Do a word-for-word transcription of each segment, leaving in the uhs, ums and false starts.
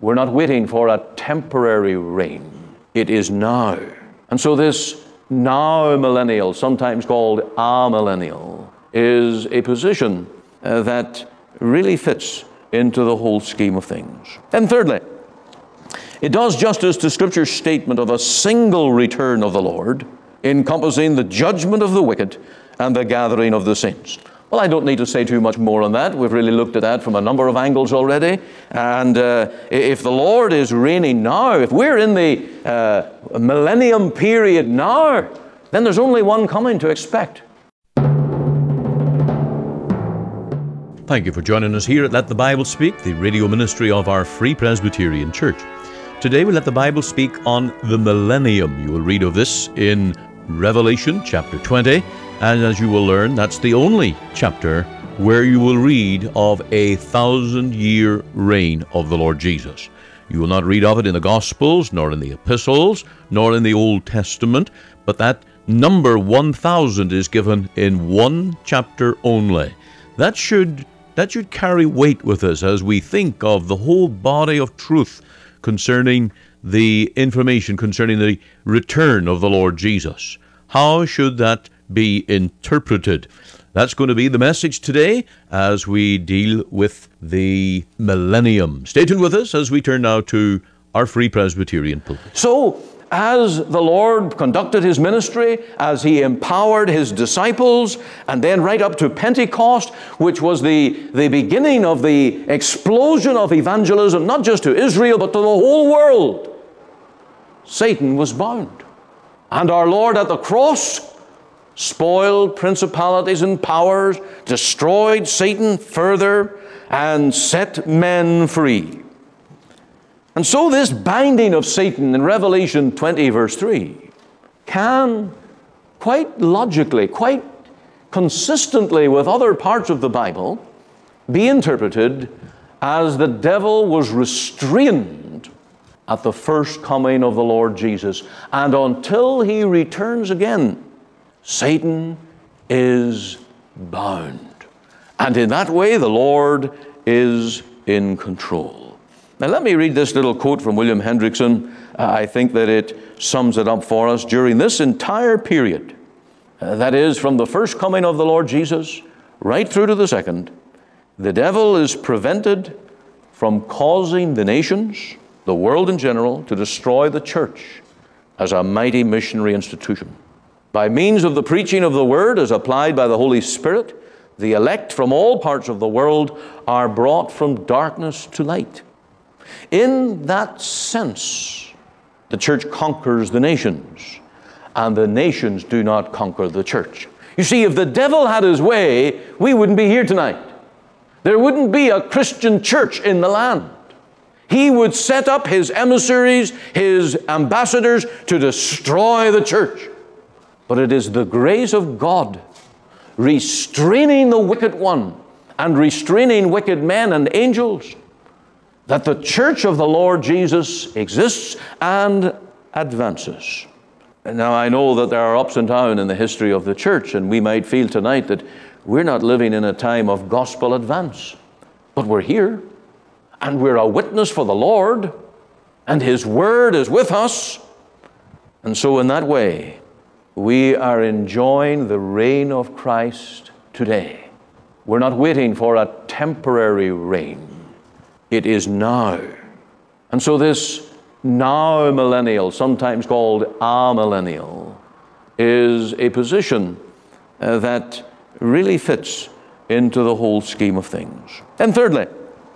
We're not waiting for a temporary reign. It is now. And so this now millennial, sometimes called amillennial, is a position uh, that really fits into the whole scheme of things. And thirdly, it does justice to Scripture's statement of a single return of the Lord, encompassing the judgment of the wicked and the gathering of the saints. Well, I don't need to say too much more on that. We've really looked at that from a number of angles already. And uh, if the Lord is reigning now, if we're in the uh, millennium period now, then there's only one coming to expect. Thank you for joining us here at Let the Bible Speak, the radio ministry of our Free Presbyterian Church. Today we let the Bible speak on the millennium. You will read of this in Revelation chapter twenty, and as you will learn, that's the only chapter where you will read of a thousand-year reign of the Lord Jesus. You will not read of it in the Gospels, nor in the Epistles, nor in the Old Testament, but that number one thousand is given in one chapter only. That should That should carry weight with us as we think of the whole body of truth concerning the information concerning the return of the Lord Jesus. How should that be interpreted? That's going to be the message today as we deal with the millennium. Stay tuned with us as we turn now to our Free Presbyterian pulpit. So, as the Lord conducted His ministry, as He empowered His disciples, and then right up to Pentecost, which was the, the beginning of the explosion of evangelism, not just to Israel, but to the whole world, Satan was bound. And our Lord at the cross spoiled principalities and powers, destroyed Satan further, and set men free. And so this binding of Satan in Revelation twenty verse three can quite logically, quite consistently with other parts of the Bible, be interpreted as the devil was restrained at the first coming of the Lord Jesus. And until He returns again, Satan is bound. And in that way, the Lord is in control. Now let me read this little quote from William Hendrickson. Uh, I think that it sums it up for us. During this entire period, uh, that is from the first coming of the Lord Jesus right through to the second, the devil is prevented from causing the nations, the world in general, to destroy the church as a mighty missionary institution. By means of the preaching of the word as applied by the Holy Spirit, the elect from all parts of the world are brought from darkness to light. In that sense, the church conquers the nations, and the nations do not conquer the church. You see, if the devil had his way, we wouldn't be here tonight. There wouldn't be a Christian church in the land. He would set up his emissaries, his ambassadors, to destroy the church. But it is the grace of God restraining the wicked one and restraining wicked men and angels that the church of the Lord Jesus exists and advances. And now I know that there are ups and downs in the history of the church, and we might feel tonight that we're not living in a time of gospel advance. But we're here, and we're a witness for the Lord, and His Word is with us. And so in that way, we are enjoying the reign of Christ today. We're not waiting for a temporary reign. It is now. And so this now millennial, sometimes called amillennial, is a position uh, that really fits into the whole scheme of things. And thirdly,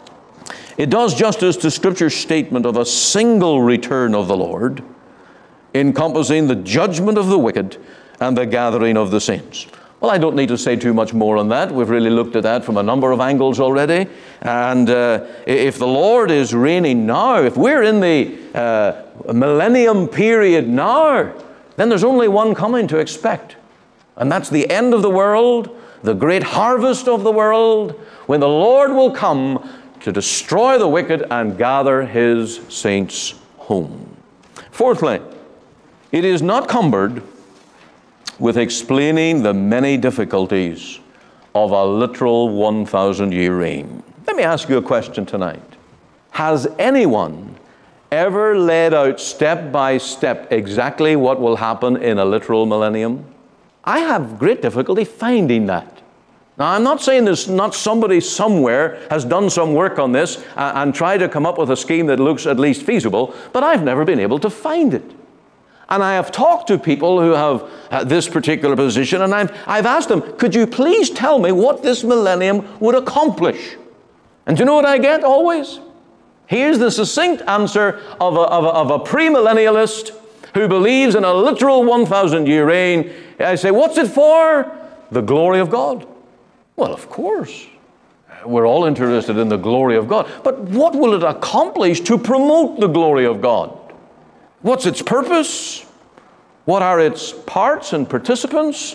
it does justice to Scripture's statement of a single return of the Lord, encompassing the judgment of the wicked and the gathering of the saints. Well, I don't need to say too much more on that. We've really looked at that from a number of angles already. And uh, if the Lord is reigning now, if we're in the uh, millennium period now, then there's only one coming to expect. And that's the end of the world, the great harvest of the world, when the Lord will come to destroy the wicked and gather His saints home. Fourthly, it is not cumbered with explaining the many difficulties of a literal one thousand year reign. Let me ask you a question tonight. Has anyone ever laid out step by step exactly what will happen in a literal millennium? I have great difficulty finding that. Now, I'm not saying there's not somebody somewhere has done some work on this uh, and tried to come up with a scheme that looks at least feasible, but I've never been able to find it. And I have talked to people who have uh, this particular position, and I've, I've asked them, could you please tell me what this millennium would accomplish? And do you know what I get always? Here's the succinct answer of a, of a, of a premillennialist who believes in a literal one thousand year reign. I say, what's it for? The glory of God. Well, of course. We're all interested in the glory of God. But what will it accomplish to promote the glory of God? What's its purpose? What are its parts and participants?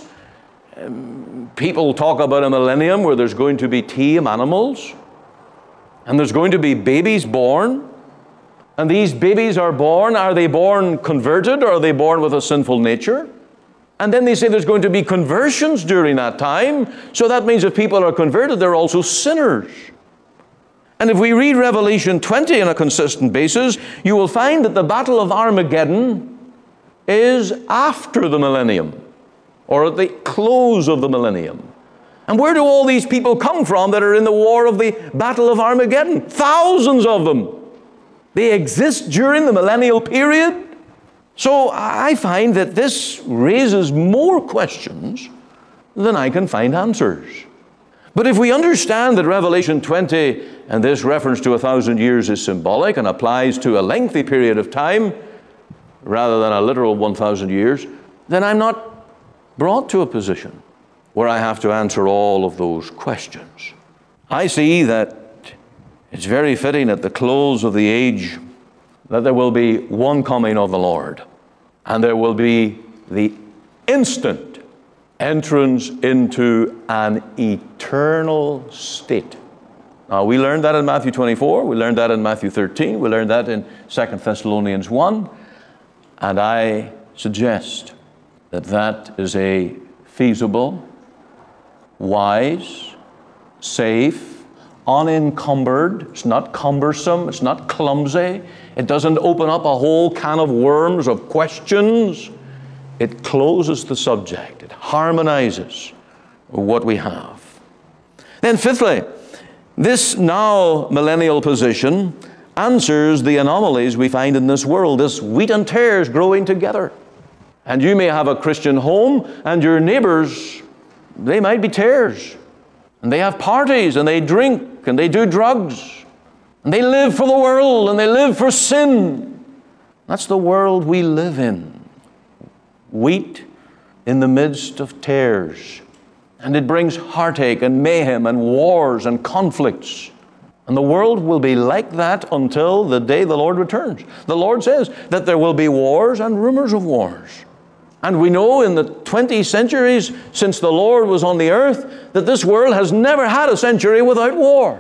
Um, people talk about a millennium where there's going to be tame animals, and there's going to be babies born. And these babies are born, are they born converted, or are they born with a sinful nature? And then they say there's going to be conversions during that time. So that means if people are converted, they're also sinners. And if we read Revelation twenty on a consistent basis, you will find that the Battle of Armageddon is after the millennium, or at the close of the millennium. And where do all these people come from that are in the war of the Battle of Armageddon? Thousands of them. They exist during the millennial period. So I find that this raises more questions than I can find answers. But if we understand that Revelation twenty and this reference to a thousand years is symbolic and applies to a lengthy period of time rather than a literal one thousand years, then I'm not brought to a position where I have to answer all of those questions. I see that it's very fitting at the close of the age that there will be one coming of the Lord, and there will be the instant entrance into an eternal state. Now, we learned that in Matthew twenty-four, we learned that in Matthew thirteen, we learned that in Second Thessalonians one, and I suggest that that is a feasible, wise, safe, unencumbered, it's not cumbersome, it's not clumsy, it doesn't open up a whole can of worms of questions. It closes the subject, it harmonizes what we have. Then fifthly, this now millennial position answers the anomalies we find in this world, this wheat and tares growing together. And you may have a Christian home, and your neighbors, they might be tares. And they have parties, and they drink, and they do drugs. And they live for the world, and they live for sin. That's the world we live in. Wheat in the midst of tares. And it brings heartache and mayhem and wars and conflicts. And the world will be like that until the day the Lord returns. The Lord says that there will be wars and rumors of wars. And we know in the twenty centuries since the Lord was on the earth that this world has never had a century without war.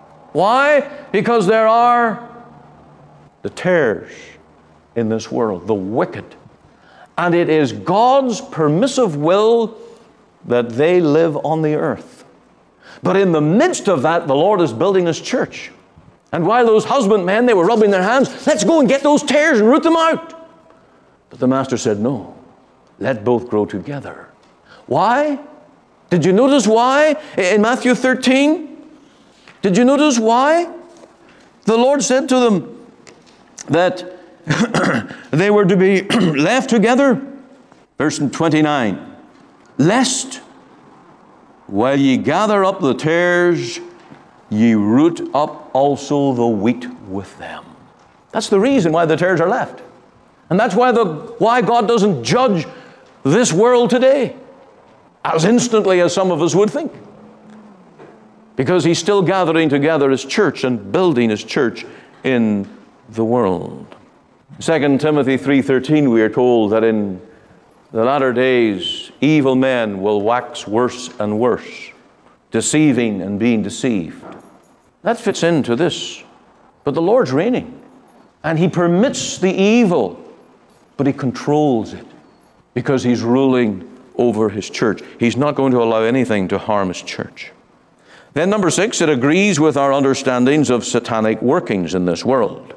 Why? Because there are the tares in this world, the wicked. And it is God's permissive will that they live on the earth. But in the midst of that, the Lord is building His church. And while those husbandmen, they were rubbing their hands, let's go and get those tares and root them out. But the Master said, no, let both grow together. Why? Did you notice why in Matthew thirteen? Did you notice why? The Lord said to them that they were to be left together. Verse twenty-nine. Lest, while ye gather up the tares, ye root up also the wheat with them. That's the reason why the tares are left. And that's why, the, why God doesn't judge this world today as instantly as some of us would think. Because He's still gathering together His church and building His church in the world. Second Timothy three thirteen, we are told that in the latter days, evil men will wax worse and worse, deceiving and being deceived. That fits into this. But the Lord's reigning, and He permits the evil, but He controls it because He's ruling over His church. He's not going to allow anything to harm His church. Then number six, it agrees with our understandings of satanic workings in this world.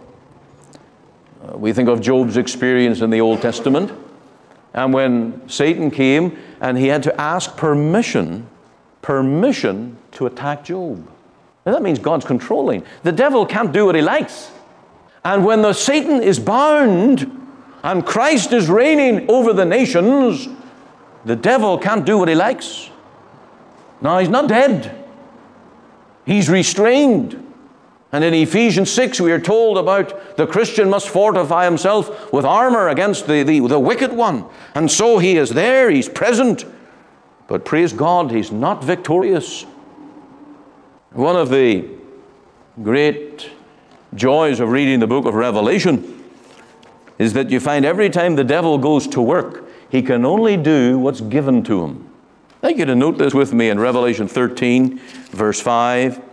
Uh, we think of Job's experience in the Old Testament, and when Satan came and he had to ask permission, permission to attack Job. Now that means God's controlling. The devil can't do what he likes. And when the Satan is bound and Christ is reigning over the nations, the devil can't do what he likes. Now he's not dead. He's restrained. And in Ephesians six we are told about the Christian must fortify himself with armor against the, the, the wicked one. And so he is there, he's present. But praise God, he's not victorious. One of the great joys of reading the book of Revelation is that you find every time the devil goes to work, he can only do what's given to him. I'd like you to note this with me in Revelation thirteen, verse five.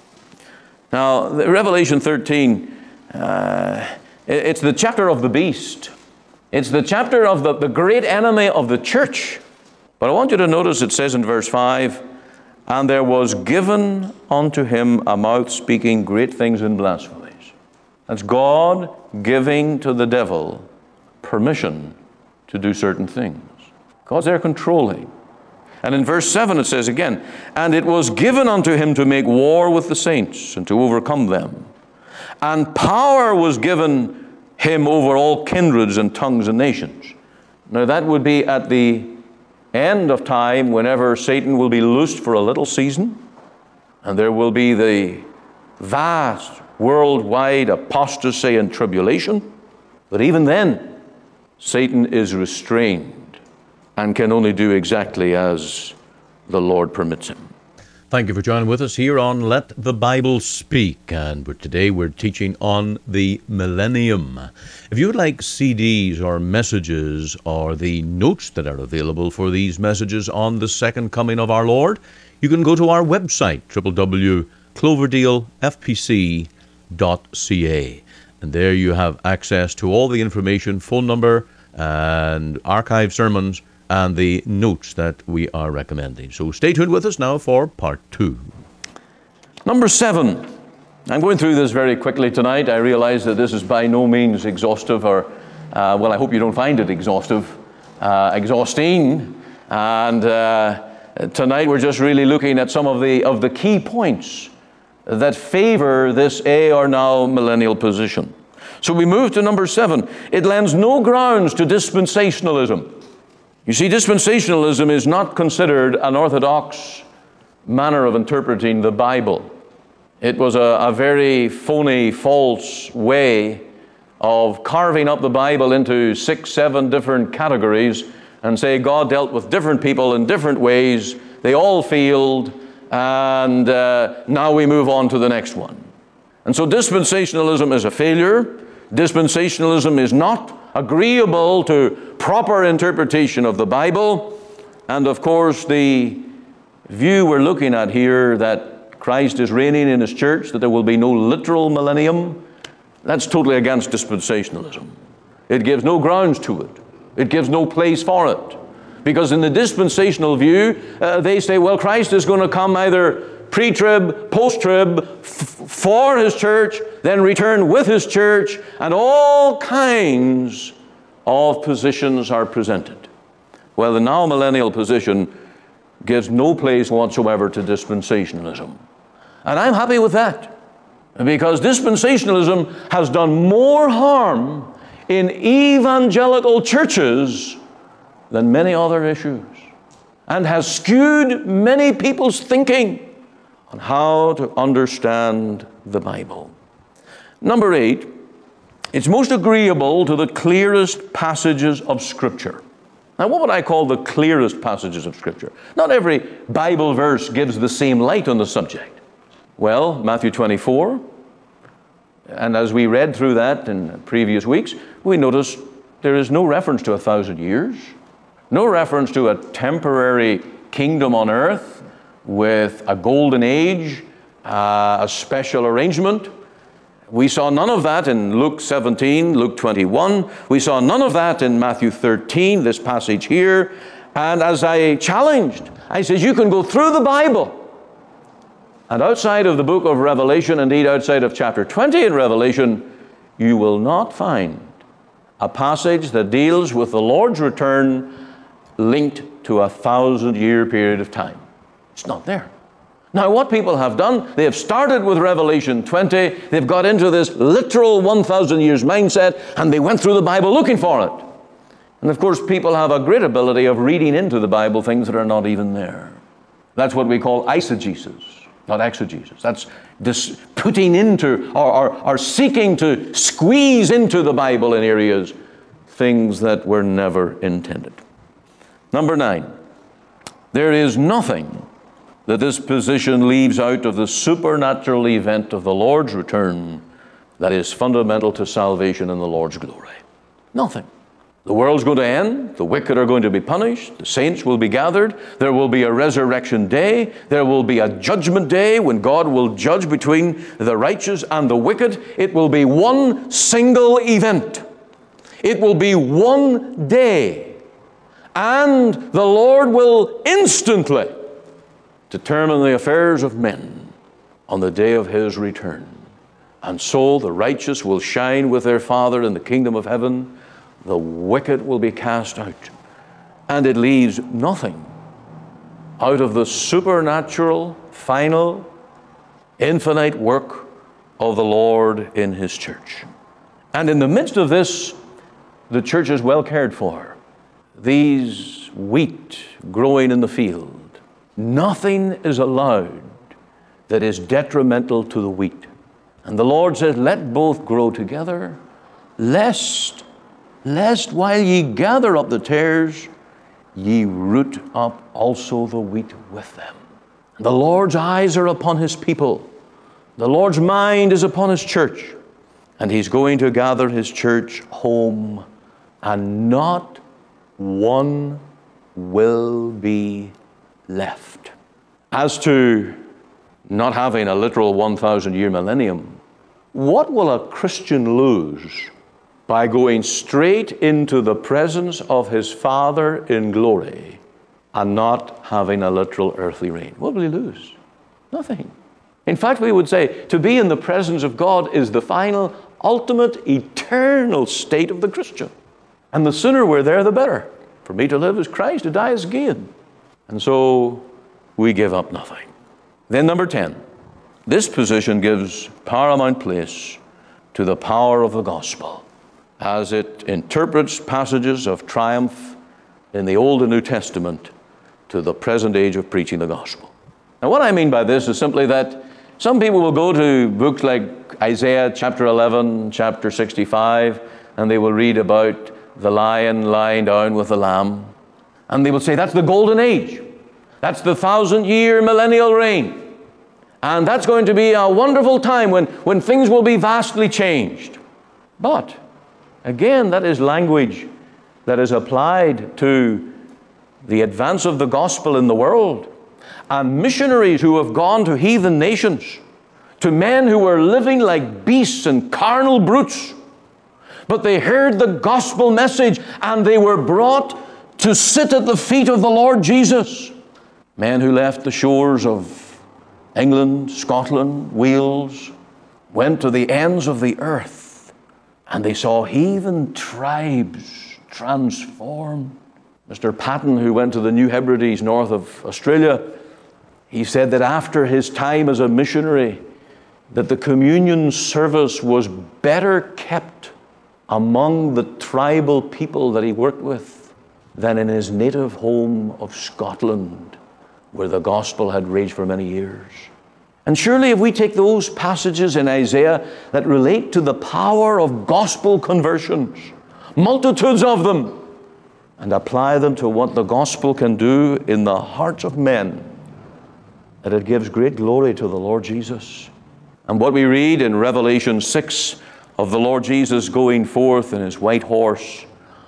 Now, Revelation thirteen, uh, it's the chapter of the beast. It's the chapter of the, the great enemy of the church. But I want you to notice it says in verse five, and there was given unto him a mouth speaking great things and blasphemies. That's God giving to the devil permission to do certain things. God's there controlling. And in verse seven it says again, and it was given unto him to make war with the saints and to overcome them. And power was given him over all kindreds and tongues and nations. Now that would be at the end of time, whenever Satan will be loosed for a little season, and there will be the vast worldwide apostasy and tribulation. But even then, Satan is restrained and can only do exactly as the Lord permits him. Thank you for joining with us here on Let the Bible Speak. And we're, today we're teaching on the millennium. If you would like C Ds or messages or the notes that are available for these messages on the second coming of our Lord, you can go to our website, w w w dot cloverdale f p c dot c a. And there you have access to all the information, phone number, and archive sermons, and the notes that we are recommending. So stay tuned with us now for part two. Number seven. I'm going through this very quickly tonight. I realize that this is by no means exhaustive, or, uh, well, I hope you don't find it exhaustive, uh, exhausting. And uh, tonight we're just really looking at some of the, of the key points that favor this a or now millennial position. So we move to number seven. It lends no grounds to dispensationalism. You see, dispensationalism is not considered an orthodox manner of interpreting the Bible. It was a, a very phony, false way of carving up the Bible into six, seven different categories and say God dealt with different people in different ways. They all failed, and uh, now we move on to the next one. And so dispensationalism is a failure. Dispensationalism is not agreeable to proper interpretation of the Bible. And of course, the view we're looking at here, that Christ is reigning in his church, that there will be no literal millennium, that's totally against dispensationalism. It gives no grounds to it. It gives no place for it. Because in the dispensational view, uh, they say, well, Christ is going to come either pre-trib, post-trib, f- for his church, then return with his church, and all kinds of positions are presented. Well, the now millennial position gives no place whatsoever to dispensationalism. And I'm happy with that, because dispensationalism has done more harm in evangelical churches than many other issues, and has skewed many people's thinking on how to understand the Bible. Number eight, it's most agreeable to the clearest passages of Scripture. Now, what would I call the clearest passages of Scripture? Not every Bible verse gives the same light on the subject. Well, Matthew twenty-four, and as we read through that in previous weeks, we notice there is no reference to a thousand years, no reference to a temporary kingdom on earth with a golden age, uh, a special arrangement. We saw none of that in Luke seventeen, Luke twenty-one. We saw none of that in Matthew thirteen, this passage here. And as I challenged, I said, you can go through the Bible And outside of the book of Revelation, indeed outside of chapter twenty in Revelation, you will not find a passage that deals with the Lord's return linked to a thousand-year period of time. It's not there. Now, what people have done, they have started with Revelation twenty, they've got into this literal one thousand years mindset, and they went through the Bible looking for it. And of course, people have a great ability of reading into the Bible things that are not even there. That's what we call eisegesis, not exegesis. That's dis- putting into, or, or, or seeking to squeeze into the Bible in areas, things that were never intended. Number nine, there is nothing that this position leaves out of the supernatural event of the Lord's return that is fundamental to salvation and the Lord's glory. Nothing. The world's going to end. The wicked are going to be punished. The saints will be gathered. There will be a resurrection day. There will be a judgment day when God will judge between the righteous and the wicked. It will be one single event. It will be one day. And the Lord will instantly determine the affairs of men on the day of His return. And so the righteous will shine with their Father in the kingdom of heaven. The wicked will be cast out. And it leaves nothing out of the supernatural, final, infinite work of the Lord in His church. And in the midst of this, the church is well cared for. These wheat growing in the field, nothing is allowed that is detrimental to the wheat. And the Lord says, let both grow together, lest Lest while ye gather up the tares, ye root up also the wheat with them. The Lord's eyes are upon His people. The Lord's mind is upon His church. And He's going to gather His church home, and not one will be left. As to not having a literal one thousand year millennium, what will a Christian lose by going straight into the presence of his Father in glory and not having a literal earthly reign? What will he lose? Nothing. In fact, we would say to be in the presence of God is the final, ultimate, eternal state of the Christian. And the sooner we're there, the better. For me to live is Christ, to die is gain. And so we give up nothing. Then number ten, this position gives paramount place to the power of the gospel, as it interprets passages of triumph in the Old and New Testament to the present age of preaching the gospel. Now, what I mean by this is simply that some people will go to books like Isaiah chapter eleven, chapter sixty-five, and they will read about the lion lying down with the lamb. And they will say, that's the golden age. That's the thousand-year millennial reign. And that's going to be a wonderful time when, when things will be vastly changed. But again, that is language that is applied to the advance of the gospel in the world, and missionaries who have gone to heathen nations, to men who were living like beasts and carnal brutes. But they heard the gospel message and they were brought to sit at the feet of the Lord Jesus. Men who left the shores of England, Scotland, Wales, went to the ends of the earth, and they saw heathen tribes transformed. Mister Patton, who went to the New Hebrides north of Australia, he said that after his time as a missionary, that the communion service was better kept among the tribal people that he worked with than in his native home of Scotland, where the gospel had raged for many years. And surely if we take those passages in Isaiah that relate to the power of gospel conversions, multitudes of them, and apply them to what the gospel can do in the hearts of men, that it gives great glory to the Lord Jesus. And what we read in Revelation six of the Lord Jesus going forth in his white horse,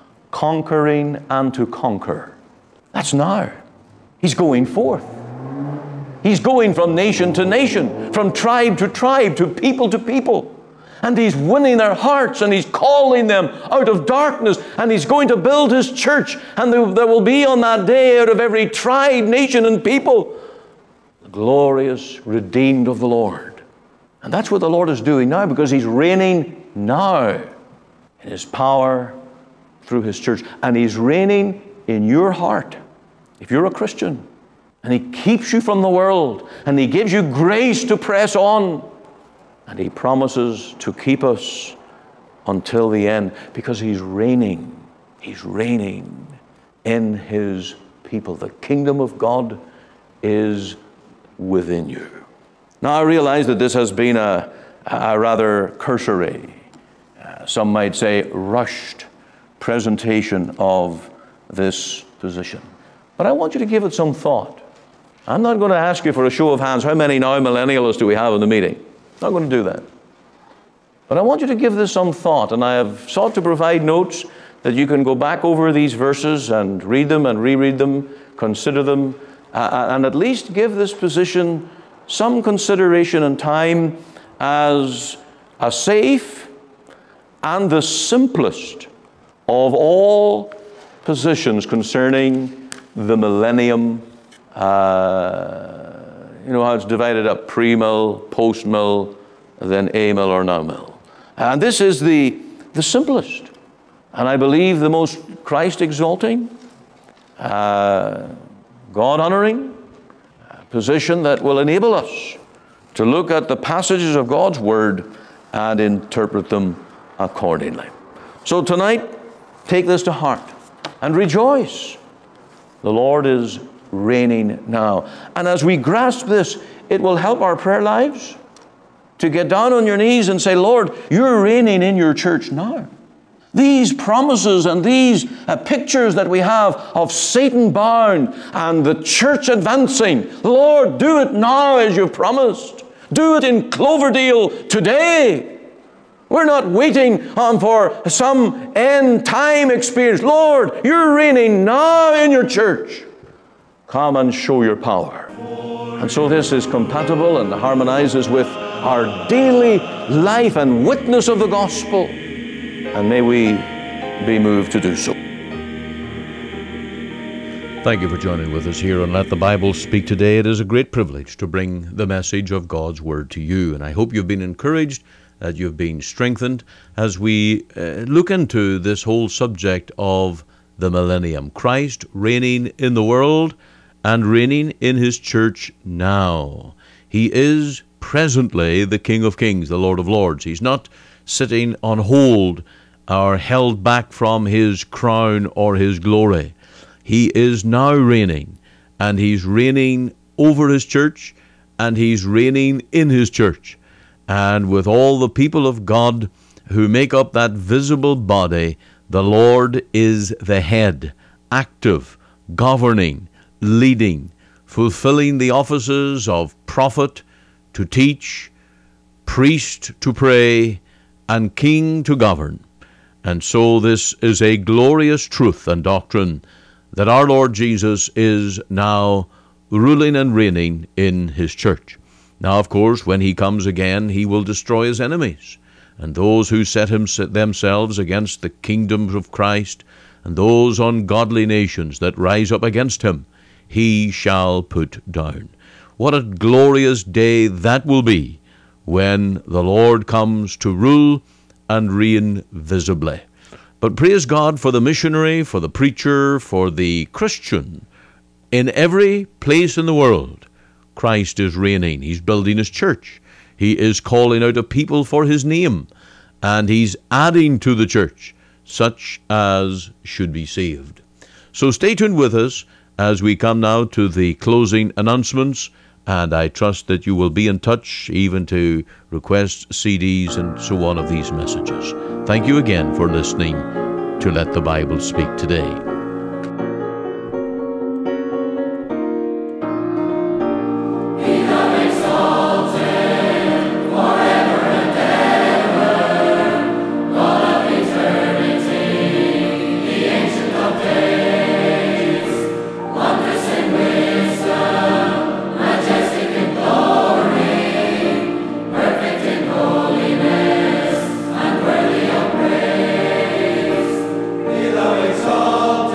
conquering and to conquer. That's now. He's going forth. He's going from nation to nation, from tribe to tribe, to people to people. And he's winning their hearts, and he's calling them out of darkness, and he's going to build his church. And there will be on that day, out of every tribe, nation, and people, the glorious redeemed of the Lord. And that's what the Lord is doing now, because He's reigning now in His power through His church. And He's reigning in your heart if you're a Christian. And He keeps you from the world, and He gives you grace to press on. And He promises to keep us until the end, because He's reigning. He's reigning in His people. The kingdom of God is within you. Now, I realize that this has been a, a rather cursory, uh, some might say rushed presentation of this position. But I want you to give it some thought. I'm not going to ask you for a show of hands, how many now millennialists do we have in the meeting? I'm not going to do that. But I want you to give this some thought, and I have sought to provide notes that you can go back over these verses and read them and reread them, consider them, uh, and at least give this position some consideration and time as a safe and the simplest of all positions concerning the millennium. Uh, you know how it's divided up, pre-mill, post-mill, then a-mill or now-mill. And this is the, the simplest, and I believe the most Christ-exalting, uh, God-honoring position that will enable us to look at the passages of God's Word and interpret them accordingly. So tonight, take this to heart and rejoice. The Lord is reigning now. And as we grasp this, it will help our prayer lives to get down on your knees and say, Lord, you're reigning in your church now. These promises and these uh, pictures that we have of Satan bound and the church advancing, Lord, do it now as you've promised. Do it in Cloverdale today. We're not waiting on for some end time experience. Lord, you're reigning now in your church. Come and show your power. And so this is compatible and harmonizes with our daily life and witness of the gospel. And may we be moved to do so. Thank you for joining with us here on Let the Bible Speak today. It is a great privilege to bring the message of God's Word to you. And I hope you've been encouraged, that you've been strengthened as we uh, look into this whole subject of the millennium. Christ reigning in the world and reigning in His church now. He is presently the King of Kings, the Lord of Lords. He's not sitting on hold or held back from His crown or His glory. He is now reigning, and He's reigning over His church, and He's reigning in His church. And with all the people of God who make up that visible body, the Lord is the head, active, governing, leading, fulfilling the offices of prophet to teach, priest to pray, and king to govern. And so this is a glorious truth and doctrine that our Lord Jesus is now ruling and reigning in His church. Now, of course, when He comes again, He will destroy His enemies, and those who set him, set themselves against the kingdom of Christ, and those ungodly nations that rise up against Him, He shall put down. What a glorious day that will be when the Lord comes to rule and reign visibly. But praise God for the missionary, for the preacher, for the Christian. In every place in the world, Christ is reigning. He's building His church. He is calling out a people for His name. And He's adding to the church such as should be saved. So stay tuned with us as we come now to the closing announcements. And I trust that you will be in touch even to request C Ds and so on of these messages. Thank you again for listening to Let the Bible Speak today. Exalted.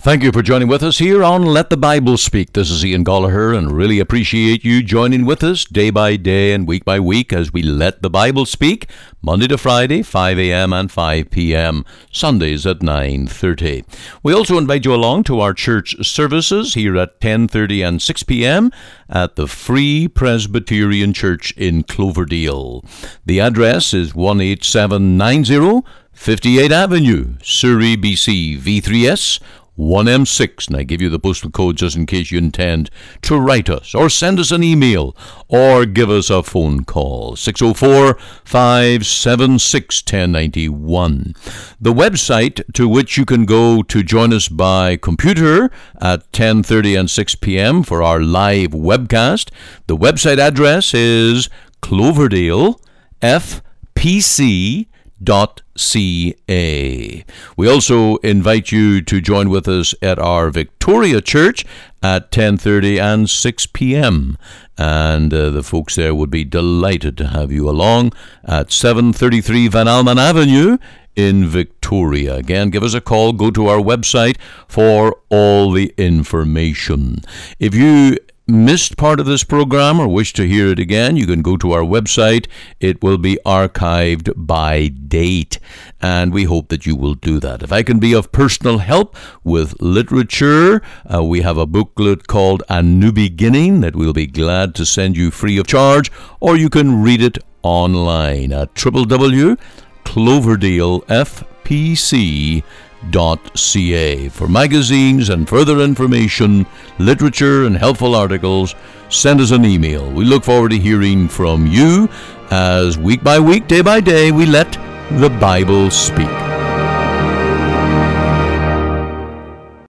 Thank you for joining with us here on Let the Bible Speak. This is Ian Gollaher, and really appreciate you joining with us day by day and week by week as we let the Bible speak, Monday to Friday, five a.m. and five p.m., Sundays at nine thirty. We also invite you along to our church services here at ten thirty and six p.m. at the Free Presbyterian Church in Cloverdale. The address is one eight seven nine zero fifty-eighth Avenue, Surrey, B C, V three S one M six, and I give you the postal code just in case you intend to write us or send us an email or give us a phone call, six oh four, five seven six, one oh nine one. The website to which you can go to join us by computer at ten thirty and six p.m. for our live webcast, the website address is Cloverdale F P C dot C A. We also invite you to join with us at our Victoria Church at ten thirty and six p.m. And uh, the folks there would be delighted to have you along at seven thirty-three Van Alman Avenue in Victoria. Again, give us a call. Go to our website for all the information. If you missed part of this program or wish to hear it again, you can go to our website. It will be archived by date, and we hope that you will do that. If I can be of personal help with literature, uh, we have a booklet called A New Beginning that we'll be glad to send you free of charge, or you can read it online at w w w dot cloverdale f p c dot c a. For magazines and further information, literature and helpful articles, send us an email. We look forward to hearing from you as week by week, day by day, we let the Bible speak.